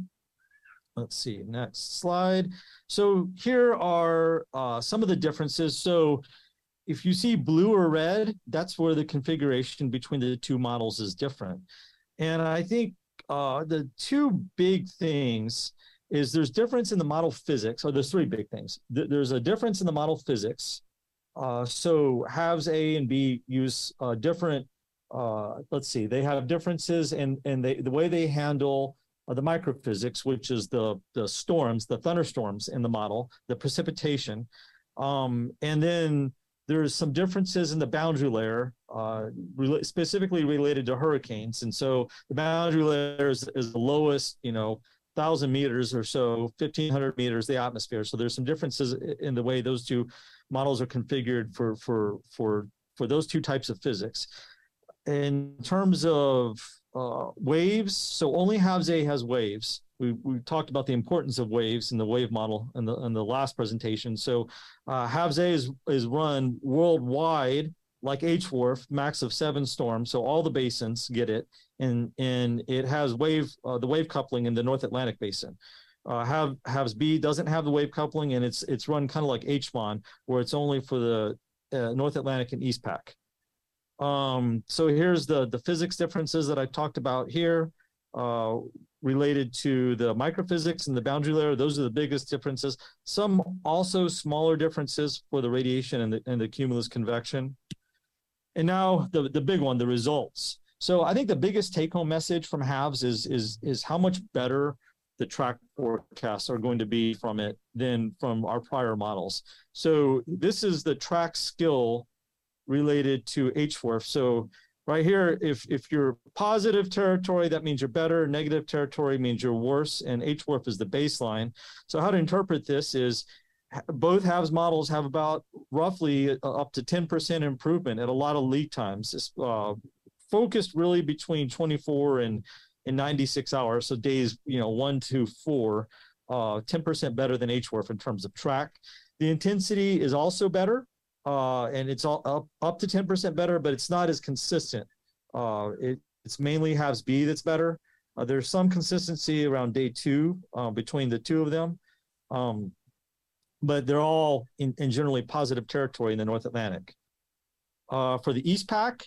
Let's see, next slide. So here are uh, some of the differences. So if you see blue or red, that's where the configuration between the two models is different. And I think uh, the two big things is there's difference in the model physics, or there's three big things. There's a difference in the model physics. Uh, so HAVS A and B use uh, different, uh, let's see, they have differences in, in they, the way they handle uh, the microphysics, which is the, the storms, the thunderstorms in the model, the precipitation. Um, and then there's some differences in the boundary layer, uh, re- specifically related to hurricanes. And so the boundary layer is, is the lowest, you know, one thousand meters or so, fifteen hundred meters, the atmosphere. So there's some differences in the way those two models are configured for, for, for, for those two types of physics. In terms of uh, waves, so only HAVS A has waves. We, we talked about the importance of waves in the wave model in the, in the last presentation. So uh, HAVS A is, is run worldwide like H W R F, max of seven storms. So all the basins get it. And, and it has wave, uh, the wave coupling in the North Atlantic basin. Uh, have HAVS B doesn't have the wave coupling, and it's it's run kind of like H M O N, where it's only for the uh, North Atlantic and East Pac. Um, so here's the the physics differences that I talked about here, uh, related to the microphysics and the boundary layer. Those are the biggest differences. Some also smaller differences for the radiation and the and the cumulus convection. And now the the big one, the results. So I think the biggest take-home message from HAVS is is is how much better the track forecasts are going to be from it than from our prior models. So this is the track skill related to H W R F. So right here, if, if you're positive territory, that means you're better. Negative territory means you're worse. And H W R F is the baseline. So how to interpret this is both HAVS models have about roughly up to ten percent improvement at a lot of lead times. It's uh, focused really between twenty-four and in ninety-six hours, so days, you know, one to four, uh, ten percent better than H W R F in terms of track. The intensity is also better, uh, and it's all up, up to ten percent better, but it's not as consistent. Uh, it, it's mainly HAVS B that's better. Uh, there's some consistency around day two uh, between the two of them, um, but they're all in, in generally positive territory in the North Atlantic. Uh, for the East Pac,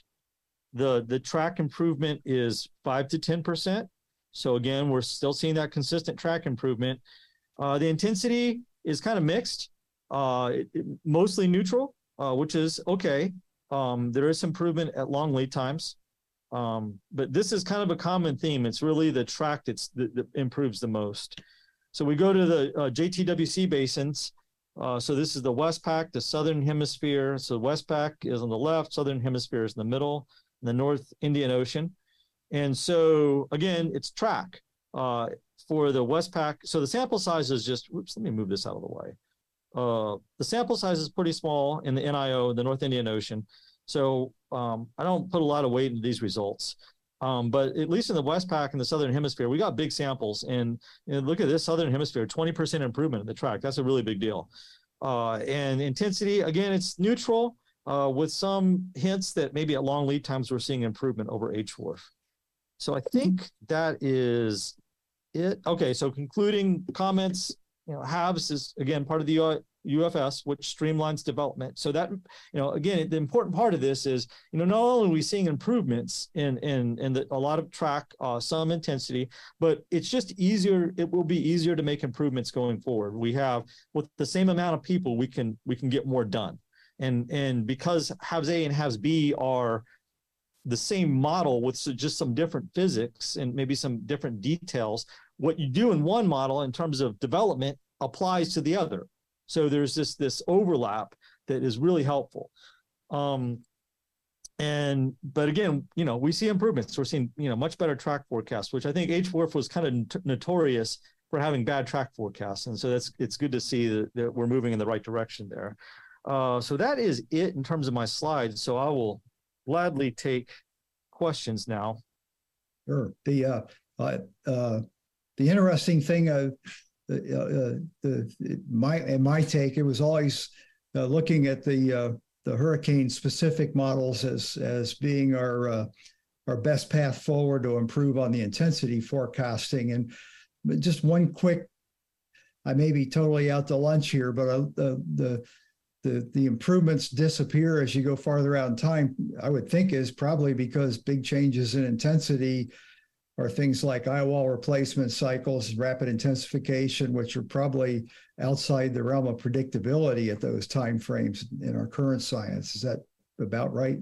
The the track improvement is five to ten percent. So again, we're still seeing that consistent track improvement. Uh, the intensity is kind of mixed, uh, it, it, mostly neutral, uh, which is okay. Um, there is improvement at long lead times, um, but this is kind of a common theme. It's really the track that's, that, that improves the most. So we go to the uh, J T W C basins. Uh, so this is the West Pac, the Southern Hemisphere. So West Pac is on the left, Southern Hemisphere is in the middle, the North Indian Ocean. And so again, it's track uh, for the West Pac. So the sample size is just, oops, let me move this out of the way. Uh, the sample size is pretty small in the N I O, the North Indian Ocean. So um, I don't put a lot of weight into these results. Um, but at least in the West Pac and the Southern Hemisphere, we got big samples. And, and look at this Southern Hemisphere, twenty percent improvement in the track. That's a really big deal. Uh, and intensity, again, it's neutral. Uh, with some hints that maybe at long lead times we're seeing improvement over H W R F. So I think that is it. Okay, so concluding comments, you know, HAVS is again part of the U F S, which streamlines development. So that, you know, again, the important part of this is, you know, not only are we seeing improvements in in in the, a lot of track, uh, some intensity, but it's just easier. It will be easier to make improvements going forward. We have, with the same amount of people, we can we can get more done. And and because HAVS A and HAVS B are the same model with just some different physics and maybe some different details, what you do in one model in terms of development applies to the other. So there's this this overlap that is really helpful. Um, and but again, you know, we see improvements. We're seeing, you know, much better track forecasts, which I think H four F was kind of not- notorious for having bad track forecasts. And so that's it's good to see that, that we're moving in the right direction there. Uh, so that is it in terms of my slides. So I will gladly take questions now. Sure. The uh, uh, uh, the interesting thing, uh, uh, uh, the my in my take, it was always uh, looking at the uh, the hurricane specific models as as being our uh, our best path forward to improve on the intensity forecasting. And just one quick, I may be totally out to lunch here, but uh, the the The, the improvements disappear as you go farther out in time, I would think is probably because big changes in intensity are things like eye wall replacement cycles, rapid intensification, which are probably outside the realm of predictability at those time frames in our current science. Is that about right?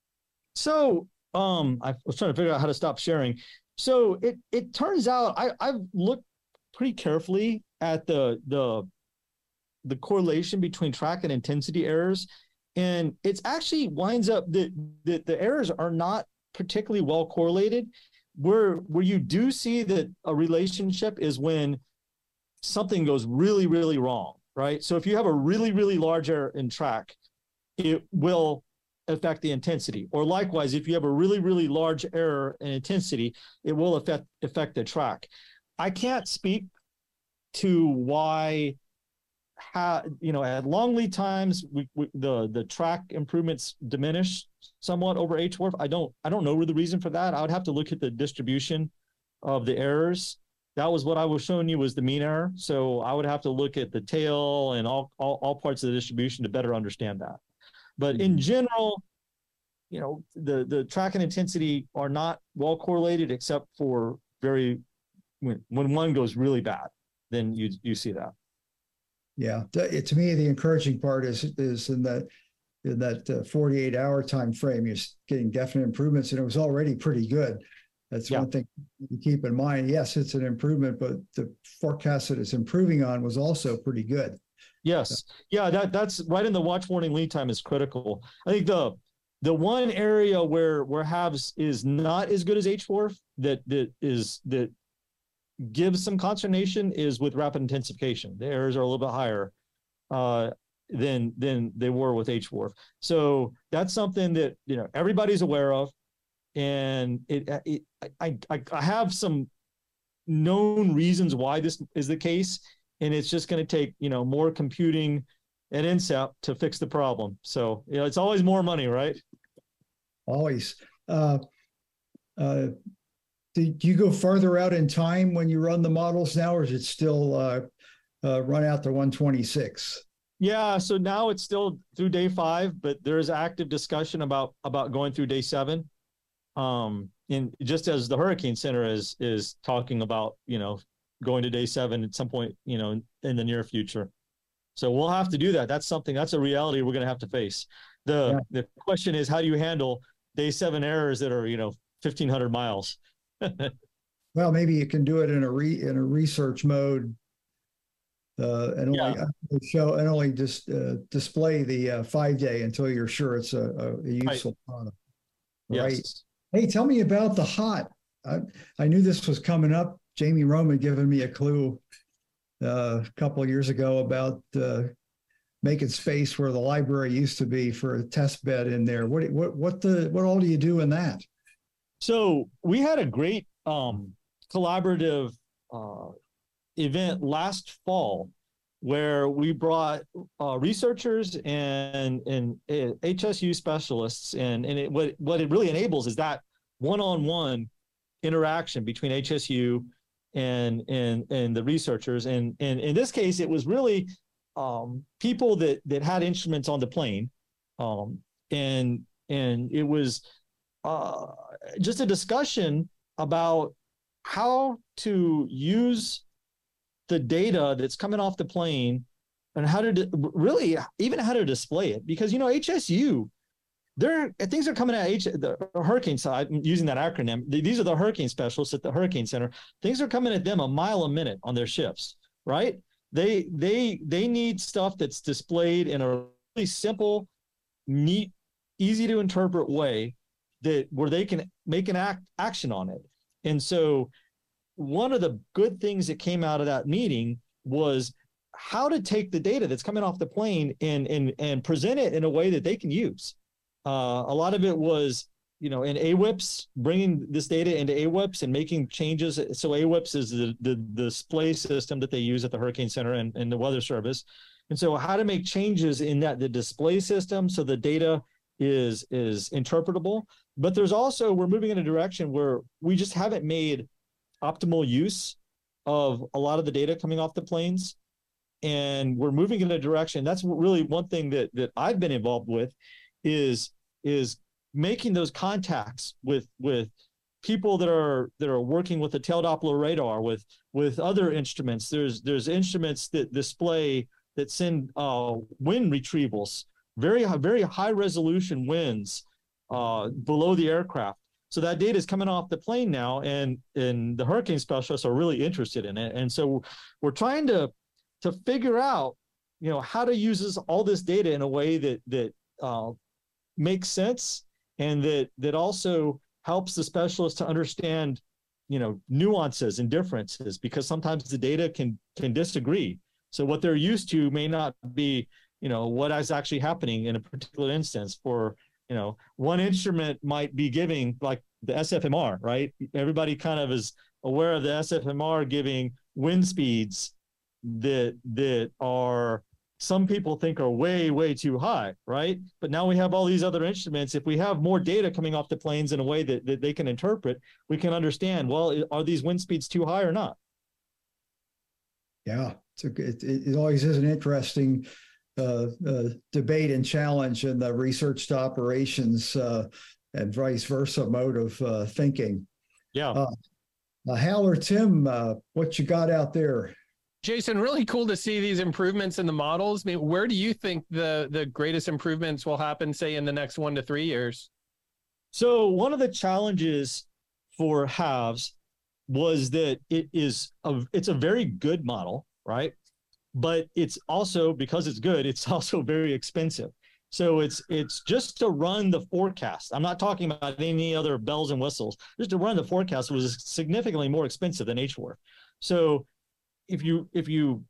So um, I was trying to figure out how to stop sharing. So it it turns out I, I've looked pretty carefully at the the the correlation between track and intensity errors. And it's actually winds up that the, the errors are not particularly well correlated. Where, where you do see that a relationship is when something goes really, really wrong, right? So if you have a really, really large error in track, it will affect the intensity. Or likewise, if you have a really, really large error in intensity, it will affect, affect the track. I can't speak to why How, you know, at long lead times, we, we the the track improvements diminish somewhat over H four F. I don't I don't know the reason for that. I would have to look at the distribution of the errors. That was what I was showing you was the mean error. So I would have to look at the tail and all all, all parts of the distribution to better understand that. But mm-hmm. in general, you know, the the track and intensity are not well correlated except for very when when one goes really bad, then you you see that. Yeah, it, to me, the encouraging part is is in that in that uh, forty-eight hour time frame, you're getting definite improvements, and it was already pretty good. That's yeah. one thing to keep in mind. Yes, it's an improvement, but the forecast that it's improving on was also pretty good. Yes, so. yeah, that that's right in the watch warning lead time is critical. I think the the one area where where HAVS is not as good as H four F that that is that. gives some consternation is with rapid intensification. The errors are a little bit higher uh, than than they were with H four F. So that's something that, you know, everybody's aware of, and it, it I, I I have some known reasons why this is the case, and it's just going to take, you know, more computing and I N S E P to fix the problem. So, you know, it's always more money, right? Always. Uh, uh, Do you go farther out in time when you run the models now, or is it still uh, uh, run out to one twenty-six? Yeah, so now it's still through day five, but there is active discussion about about going through day seven. Um, and just as the Hurricane Center is is talking about, you know, going to day seven at some point, you know, in the near future. So we'll have to do that. That's something. That's a reality we're going to have to face. The yeah. the question is, how do you handle day seven errors that are, you know, fifteen hundred miles? Well, maybe you can do it in a re in a research mode, uh, and only yeah. show and only just uh, display the uh, five day until you're sure it's a, a, a useful right. product. Right. Yes. Hey, tell me about the HOT. I, I knew this was coming up. Jamie Roman given me a clue uh, a couple of years ago about uh, making space where the library used to be for a test bed in there. What what what the what all do you do in that? So we had a great um, collaborative uh, event last fall where we brought uh, researchers and and uh, H S U specialists, and and it, what what it really enables is that one-on-one interaction between H S U and and and the researchers. And and in this case, it was really um, people that that had instruments on the plane, um, and and it was uh, just a discussion about how to use the data that's coming off the plane and how to di- really even how to display it. Because, you know, H S U, there things are coming at H, the hurricane side, using that acronym. These are the hurricane specialists at the Hurricane Center. Things are coming at them a mile a minute on their ships, right? They they they need stuff that's displayed in a really simple, neat, easy to interpret way that where they can make an act action on it. And so one of the good things that came out of that meeting was how to take the data that's coming off the plane and and and present it in a way that they can use. Uh, a lot of it was, you know, in A W I P S, bringing this data into A W I P S and making changes. So A W I P S is the, the, the display system that they use at the Hurricane Center and, and the Weather Service. And so how to make changes in that, the display system, so the data is, is interpretable. But there's also, we're moving in a direction where we just haven't made optimal use of a lot of the data coming off the planes. And we're moving in a direction. That's really one thing that, that I've been involved with is, is making those contacts with, with people that are, that are working with the tail Doppler radar, with, with other instruments. There's, there's instruments that display, that send uh, wind retrievals, very, very high resolution winds uh, below the aircraft. So that data is coming off the plane now, and, and the hurricane specialists are really interested in it. And so we're trying to, to figure out, you know, how to use this, all this data in a way that, that uh, makes sense, and that, that also helps the specialist to understand, you know, nuances and differences, because sometimes the data can, can disagree. So what they're used to may not be, you know, what is actually happening in a particular instance. For, you know, one instrument might be giving, like the S F M R, right? Everybody kind of is aware of the S F M R giving wind speeds that, that are, some people think are way, way too high, right? But now we have all these other instruments. If we have more data coming off the planes in a way that, that they can interpret, we can understand, well, are these wind speeds too high or not? Yeah, it's a, it, it always is an interesting uh, uh, debate and challenge in the research to operations uh, and vice versa mode of uh, thinking. Yeah. Uh, uh, Hal or Tim, uh, what you got out there? Jason, really cool to see these improvements in the models. I mean, where do you think the, the greatest improvements will happen, say, in the next one to three years? So one of the challenges for HAVS was that it is a, it's a very good model, right? But it's also, because it's good, it's also very expensive. So it's it's just to run the forecast. I'm not talking about any other bells and whistles. Just to run the forecast was significantly more expensive than H W R F. So if you if you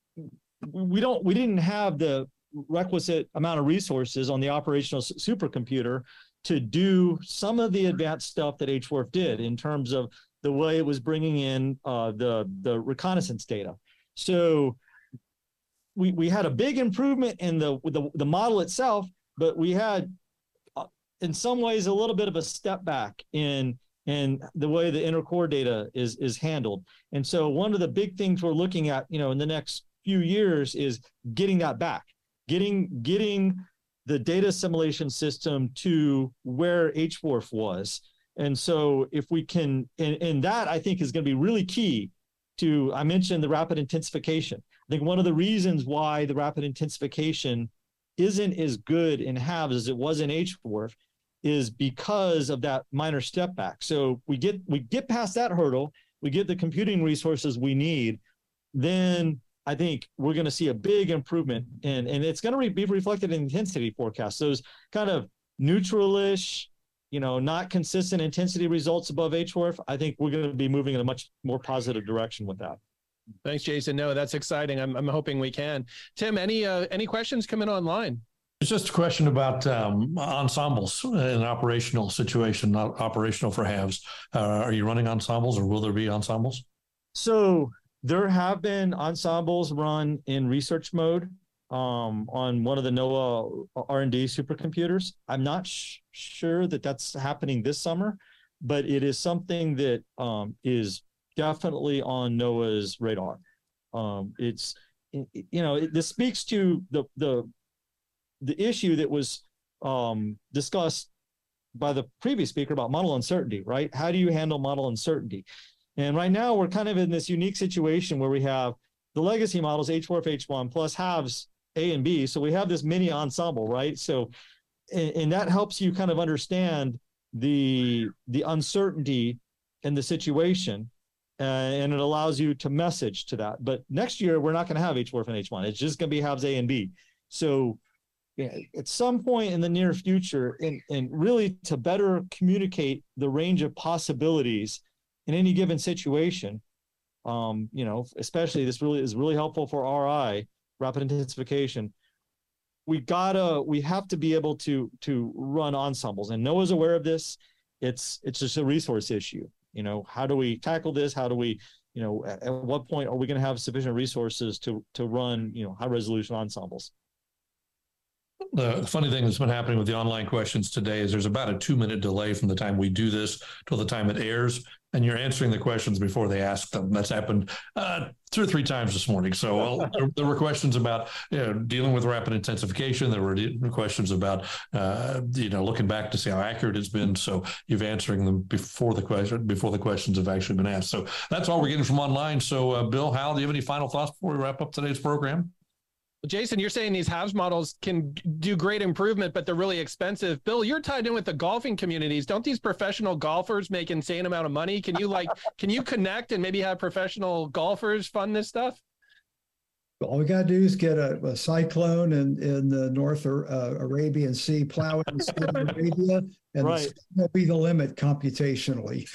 we don't we didn't have the requisite amount of resources on the operational supercomputer to do some of the advanced stuff that H W R F did in terms of the way it was bringing in uh, the the reconnaissance data. So we we had a big improvement in the the, the model itself, but we had uh, in some ways a little bit of a step back in and the way the intercore data is is handled. And so one of the big things we're looking at, you know, in the next few years is getting that back, getting getting the data assimilation system to where H W R F was. And so if we can, and, and that I think is going to be really key to, I mentioned the rapid intensification. I think one of the reasons why the rapid intensification isn't as good in HAVS as it was in H W R F is because of that minor step back. So we get we get past that hurdle, we get the computing resources we need, then I think we're going to see a big improvement, and and it's going to re- be reflected in intensity forecasts. Those kind of neutral-ish, you know, not consistent intensity results above H W R F. I think we're going to be moving in a much more positive direction with that. Thanks, Jason. No, that's exciting. I'm I'm hoping we can. Tim, any uh, any questions coming online? It's just a question about um, ensembles in an operational situation, not operational for HAVS. Uh, are you running ensembles, or will there be ensembles? So there have been ensembles run in research mode um, on one of the NOAA R and D supercomputers. I'm not sh- sure that that's happening this summer, but it is something that um, is definitely on NOAA's radar. Um, it's, you know, it, this speaks to the the the issue that was um, discussed by the previous speaker about model uncertainty, right? How do you handle model uncertainty? And right now we're kind of in this unique situation where we have the legacy models, H four F H one plus halves A and B. So we have this mini ensemble, right? So, and, and that helps you kind of understand the, the uncertainty in the situation. Uh, and it allows you to message to that. But next year, we're not going to have H four F and H one. It's just going to be halves A and B. So yeah, at some point in the near future, and, and really to better communicate the range of possibilities in any given situation, um, you know, especially this really is really helpful for R I, rapid intensification. We gotta, we have to be able to to run ensembles, and NOAA's aware of this. It's it's just a resource issue. You know, how do we tackle this? How do we, you know, at, at what point are we going to have sufficient resources to to run, you know, high resolution ensembles? The funny thing that's been happening with the online questions today is there's about a two minute delay from the time we do this till the time it airs, and you're answering the questions before they ask them. That's happened uh, two or three times this morning. So well, there, there were questions about you know, dealing with rapid intensification. There were questions about uh, you know looking back to see how accurate it's been. So you've answering them before the question before the questions have actually been asked. So that's all we're getting from online. So uh, Bill, Hal, do you have any final thoughts before we wrap up today's program? Jason, you're saying these HAVS models can do great improvement, but they're really expensive. Bill, you're tied in with the golfing communities. Don't these professional golfers make insane amount of money? Can you like, can you connect and maybe have professional golfers fund this stuff? All we got to do is get a, a cyclone in, in the North uh, Arabian Sea, plow it in Saudi Arabia, and right. That'll be the limit computationally.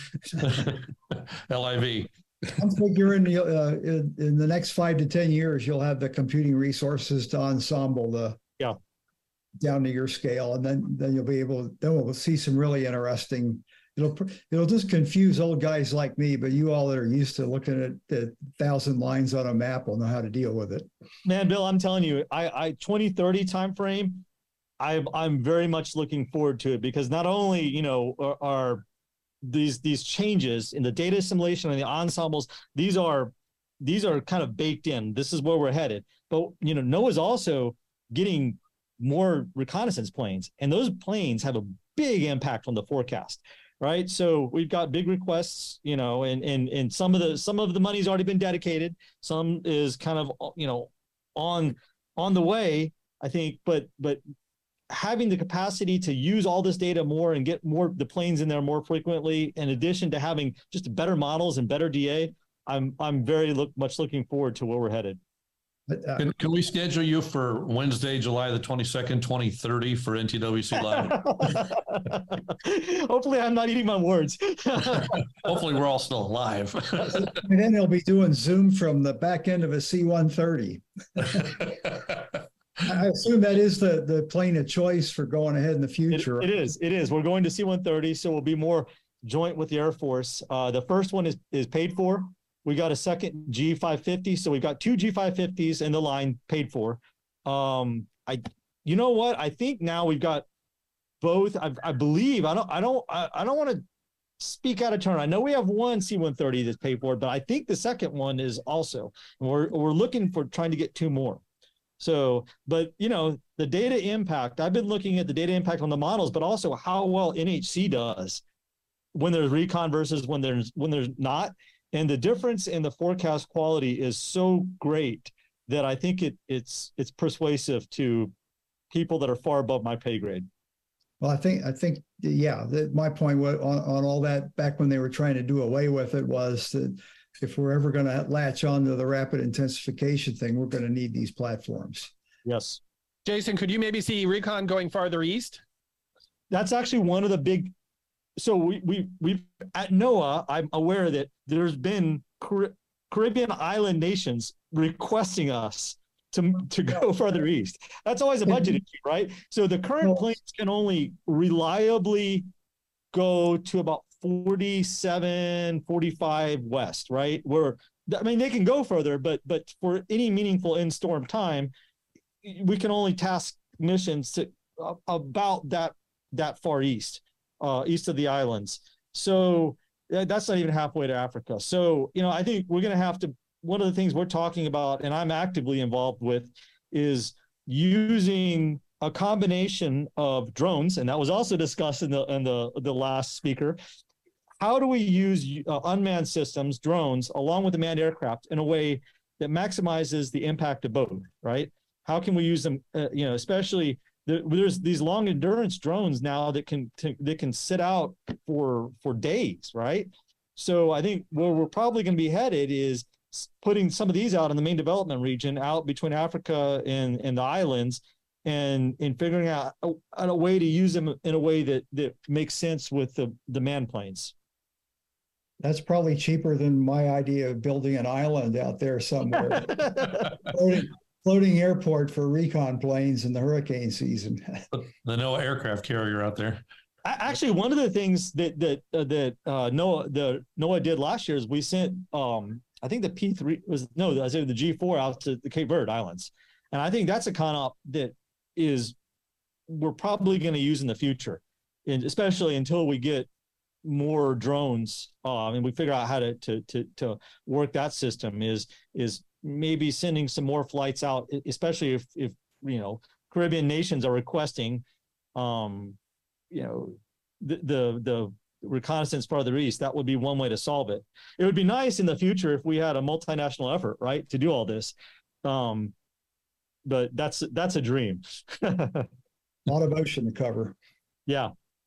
L I V. I'm figuring uh, in, in the next five to ten years, you'll have the computing resources to ensemble the yeah down to your scale, and then then you'll be able. Then we'll see some really interesting. It'll it'll just confuse old guys like me, but you all that are used to looking at the thousand lines on a map will know how to deal with it. Man, Bill, I'm telling you, I, I twenty thirty timeframe, I'm I'm very much looking forward to it, because not only you know are, are these these changes in the data assimilation and the ensembles, these are these are kind of baked in. This is where we're headed. But you know, NOAA's also getting more reconnaissance planes, and those planes have a big impact on the forecast, right? So we've got big requests, you know, and and and some of the some of the money's already been dedicated. Some is kind of you know on on the way, I think, but but having the capacity to use all this data more and get more the planes in there more frequently, in addition to having just better models and better D A, I'm I'm very look, much looking forward to where we're headed. Uh, Can, can we schedule you for Wednesday, July the twenty-second, twenty thirty for N T W C Live? Hopefully I'm not eating my words. Hopefully we're all still alive. And then they'll be doing Zoom from the back end of a C one thirty. I assume that is the, the plane of choice for going ahead in the future. It, it is. It is. We're going to C one thirty, so we'll be more joint with the Air Force. Uh, the first one is is paid for. We got a second G five fifty, so we've got two G five fifties in the line paid for. Um, I, you know what? I think now we've got both. I, I believe. I don't. I don't. I, I don't want to speak out of turn. I know we have one C one thirty that's paid for, but I think the second one is also. And we're we're looking for trying to get two more. So, but, you know, the data impact, I've been looking at the data impact on the models, but also how well N H C does when there's recon versus when there's when there's not. And the difference in the forecast quality is so great that I think it it's it's persuasive to people that are far above my pay grade. Well, I think, I think, yeah, the, my point was on, on all that back when they were trying to do away with it was that if we're ever going to latch on to the rapid intensification thing, we're going to need these platforms. Yes. Jason, could you maybe see recon going farther east? That's actually one of the big, so we, we, we at NOAA, I'm aware that there's been Car- Caribbean island nations requesting us to, to go further east. That's always a budget issue, right? So the current planes can only reliably go to about forty-seven, forty-five west, right? Where, I mean, they can go further, but but for any meaningful in-storm time, we can only task missions to uh, about that that far east, uh, east of the islands. So that's not even halfway to Africa. So, you know, I think we're going to have to, one of the things we're talking about, and I'm actively involved with, is using a combination of drones, and that was also discussed in the in the the last speaker. How do we use uh, unmanned systems, drones, along with the manned aircraft in a way that maximizes the impact of both, right? How can we use them, uh, you know, especially the, there's these long endurance drones now that can t- that can sit out for for days, right? So I think where we're probably going to be headed is putting some of these out in the main development region, out between Africa and, and the islands, and in figuring out a, a way to use them in a way that, that makes sense with the, the manned planes. That's probably cheaper than my idea of building an island out there somewhere. floating, floating airport for recon planes in the hurricane season. The NOAA aircraft carrier out there. Actually, one of the things that that uh, that uh, NOAA the NOAA did last year is we sent um, I think the P three was no, I said the G four out to the Cape Verde Islands, and I think that's a concept that is we're probably going to use in the future, and especially until we get more drones um, and we figure out how to to to to work that system. Is is maybe sending some more flights out, especially if if you know Caribbean nations are requesting. Um, you know, the, the, the reconnaissance farther east, that would be one way to solve it. It would be nice in the future if we had a multinational effort, right, to do all this. Um, but that's, that's a dream. A lot of ocean to cover. Yeah.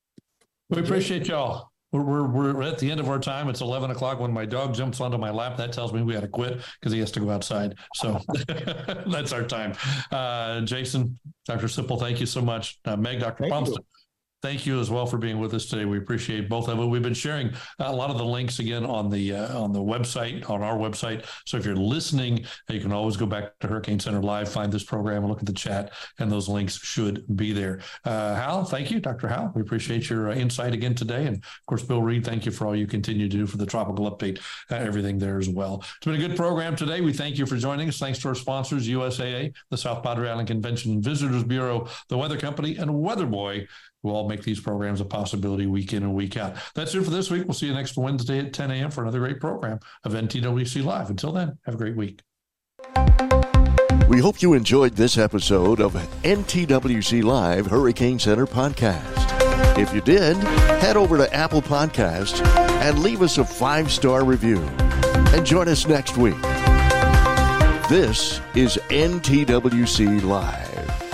We appreciate y'all. We're, we're, we're at the end of our time. It's eleven o'clock when my dog jumps onto my lap. That tells me we got to quit because he has to go outside. So that's our time. Uh, Jason, Doctor Sipple, thank you so much. Uh, Meg, Doctor Pomston. Thank you as well for being with us today. We appreciate both of it. We've been sharing a lot of the links again on the uh, on the website, on our website. So if you're listening, you can always go back to Hurricane Center Live, find this program, and look at the chat, and those links should be there. Uh, Hal, thank you, Doctor Hal. We appreciate your uh, insight again today. And, of course, Bill Reed, thank you for all you continue to do for the Tropical Update, uh, everything there as well. It's been a good program today. We thank you for joining us. Thanks to our sponsors, U S A A, the South Padre Island Convention and Visitors Bureau, the Weather Company, and Weatherboy. We'll all make these programs a possibility week in and week out. That's it for this week. We'll see you next Wednesday at ten a.m. for another great program of N T W C Live. Until then, have a great week. We hope you enjoyed this episode of N T W C Live Hurricane Center Podcast. If you did, head over to Apple Podcasts and leave us a five-star review. And join us next week. This is N T W C Live.